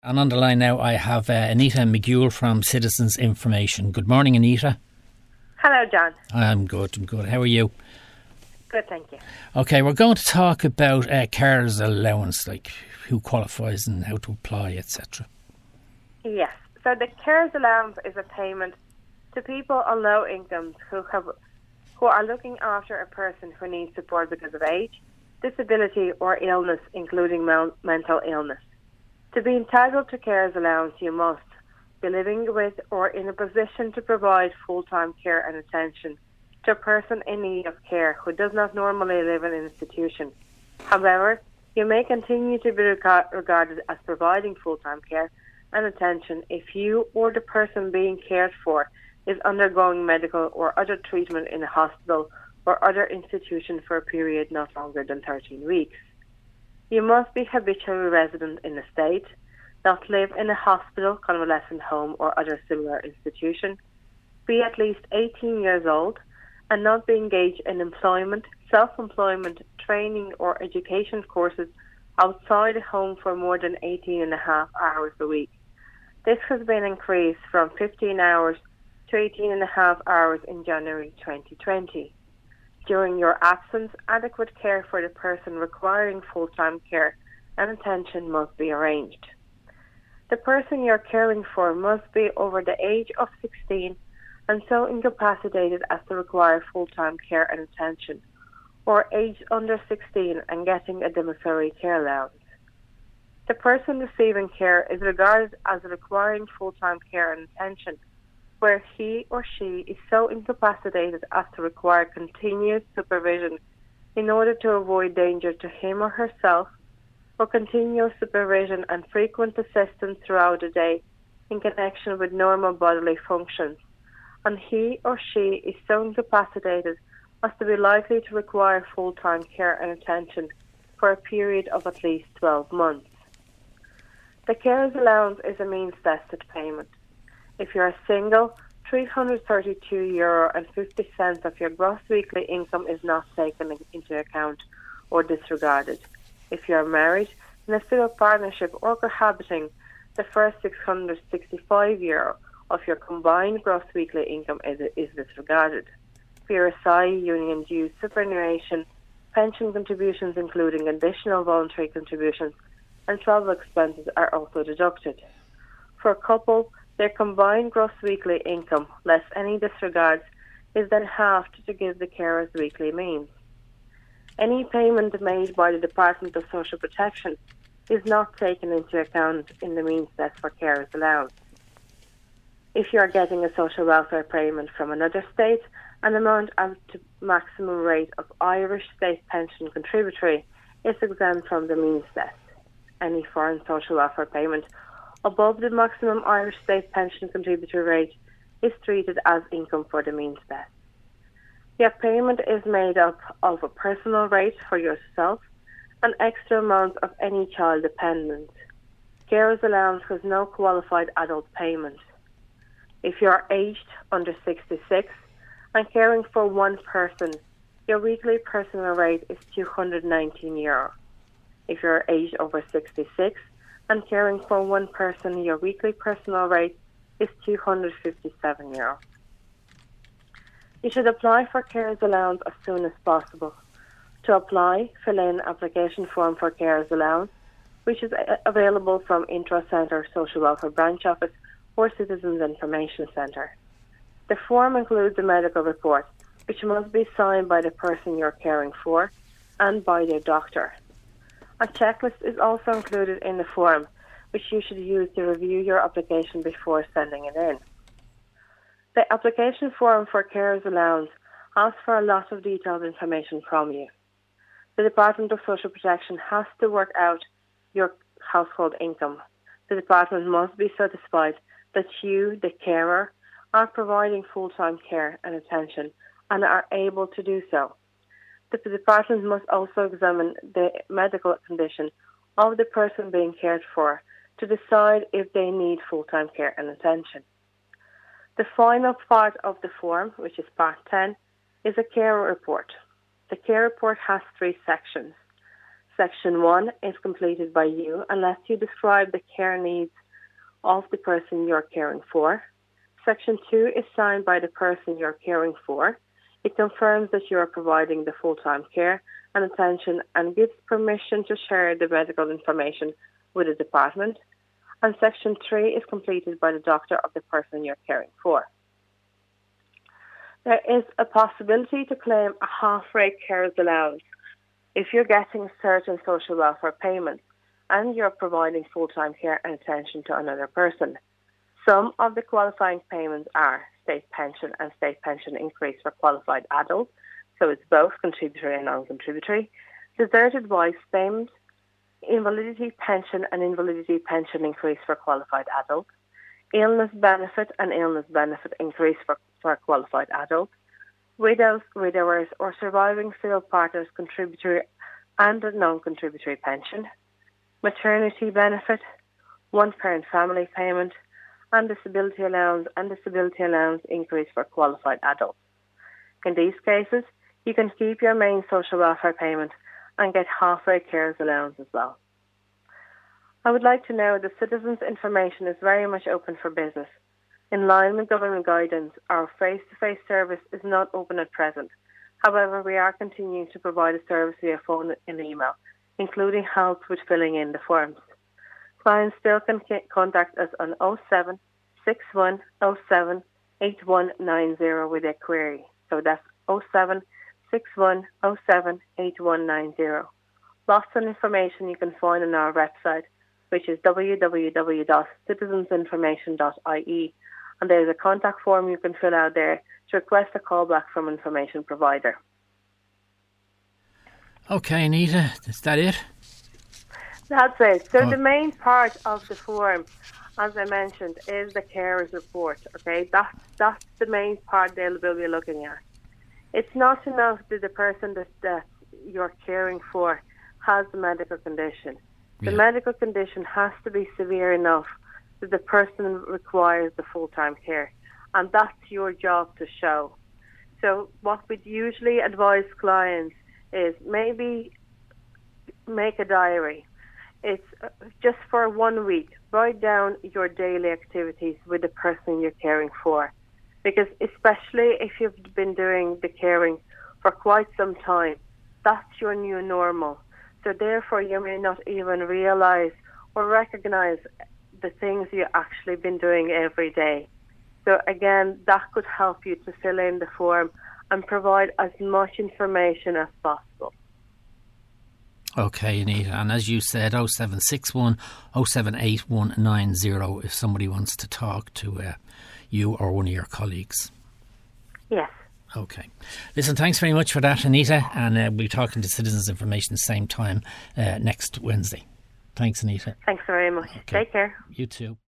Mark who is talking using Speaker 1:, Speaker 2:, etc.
Speaker 1: And on the line now I have Anita McGool from Citizens Information. Good morning, Anita.
Speaker 2: Hello, John.
Speaker 1: I'm good. How are you?
Speaker 2: Good, thank you.
Speaker 1: Okay, we're going to talk about carers allowance, like who qualifies and how to apply, etc.
Speaker 2: Yes. So the carers allowance is a payment to people on low incomes who are looking after a person who needs support because of age, disability or illness, including mental illness. To be entitled to carers allowance, you must be living with or in a position to provide full-time care and attention to a person in need of care who does not normally live in an institution. However, you may continue to be regarded as providing full-time care and attention if you or the person being cared for is undergoing medical or other treatment in a hospital or other institution for a period not longer than 13 weeks. You must be habitually resident in the state, not live in a hospital, convalescent home or other similar institution, be at least 18 years old, and not be engaged in employment, self-employment, training or education courses outside the home for more than 18.5 hours a week. This has been increased from 15 hours to 18.5 hours in January 2020. During your absence, adequate care for the person requiring full-time care and attention must be arranged. The person you're caring for must be over the age of 16 and so incapacitated as to require full-time care and attention, or aged under 16 and getting a domiciliary care allowance. The person receiving care is regarded as requiring full-time care and attention where he or she is so incapacitated as to require continuous supervision in order to avoid danger to him or herself, or continuous supervision and frequent assistance throughout the day in connection with normal bodily functions, and he or she is so incapacitated as to be likely to require full-time care and attention for a period of at least 12 months. The carers allowance is a means-tested payment. If you are single, €332.50 of your gross weekly income is not taken into account or disregarded. If you are married, in a civil partnership or cohabiting, the first €665 of your combined gross weekly income is disregarded. For your SI, union dues, superannuation, pension contributions including additional voluntary contributions, and travel expenses are also deducted. For a couple, their combined gross weekly income, less any disregards, is then halved to give the carer's weekly means. Any payment made by the Department of Social Protection is not taken into account in the means test for carers allowance. If you are getting a social welfare payment from another state, an amount up to maximum rate of Irish state pension contributory is exempt from the means test. Any foreign social welfare payment above the maximum Irish state pension contributory rate is treated as income for the means test. Your payment is made up of a personal rate for yourself and extra amounts of any child dependent. Carers allowance has no qualified adult payment. If you are aged under 66 and caring for one person, your weekly personal rate is €219. If you are aged over 66 and caring for one person, your weekly personal rate is €257. You should apply for carers allowance as soon as possible. To apply, fill in an application form for carers allowance, which is available from Intra Centre Social Welfare Branch Office or Citizens Information Centre. The form includes a medical report, which must be signed by the person you're caring for and by their doctor. A checklist is also included in the form, which you should use to review your application before sending it in. The application form for carers allowance asks for a lot of detailed information from you. The Department of Social Protection has to work out your household income. The department must be satisfied that you, the carer, are providing full-time care and attention and are able to do so. The department must also examine the medical condition of the person being cared for to decide if they need full-time care and attention. The final part of the form, which is part 10, is a care report. The care report has 3 sections. Section 1 is completed by you unless you describe the care needs of the person you're caring for. Section 2 is signed by the person you're caring for. It confirms that you are providing the full-time care and attention and gives permission to share the medical information with the department. And Section 3 is completed by the doctor of the person you're caring for. There is a possibility to claim a half-rate carers allowance if you're getting certain social welfare payments and you're providing full-time care and attention to another person. Some of the qualifying payments are state pension and state pension increase for qualified adults, so it's both contributory and non-contributory, deserted wives payment, invalidity pension and invalidity pension increase for qualified adults, illness benefit and illness benefit increase for qualified adults, widows, widowers or surviving civil partners contributory and non-contributory pension, maternity benefit, one-parent family payment, and disability allowance increase for qualified adults. In these cases, you can keep your main social welfare payment and get half-rate carers allowance as well. I would like to know that citizens' information is very much open for business. In line with government guidance, our face-to-face service is not open at present. However, we are continuing to provide a service via phone and email, including help with filling in the forms. Clients still can contact us on 07 61 07 8190 with a query. So that's 07 61 07 8190. Lots of information you can find on our website, which is www.citizensinformation.ie. And there's a contact form you can fill out there to request a call back from information provider.
Speaker 1: Okay, Anita, is that it?
Speaker 2: That's it. So the main part of the form, as I mentioned, is the carers report. Okay, that's the main part they'll be looking at. It's not enough that the person that you're caring for has a medical condition. The medical condition has to be severe enough that the person requires the full-time care, and that's your job to show. So what we'd usually advise clients is maybe make a diary. It's just for 1 week. Write down your daily activities with the person you're caring for. Because especially if you've been doing the caring for quite some time, that's your new normal. So therefore you may not even realise or recognise the things you've actually been doing every day. So again, that could help you to fill in the form and provide as much information as possible.
Speaker 1: Okay, Anita, and as you said, 0761 078190 if somebody wants to talk to you or one of your colleagues.
Speaker 2: Yes.
Speaker 1: Okay. Listen, thanks very much for that, Anita, and we'll be talking to Citizens Information same time next Wednesday. Thanks, Anita.
Speaker 2: Thanks very much. Okay. Take care.
Speaker 1: You too.